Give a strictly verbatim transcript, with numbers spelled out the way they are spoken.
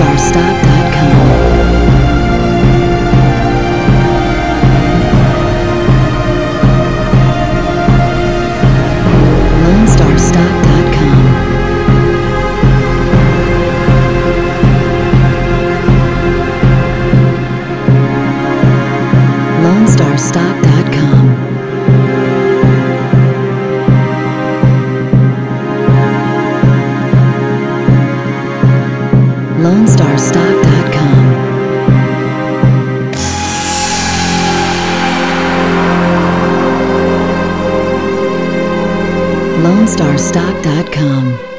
star stock dot com. lone star stock dot com. lone star stock dot com. lone star stock dot com. lone star stock dot com.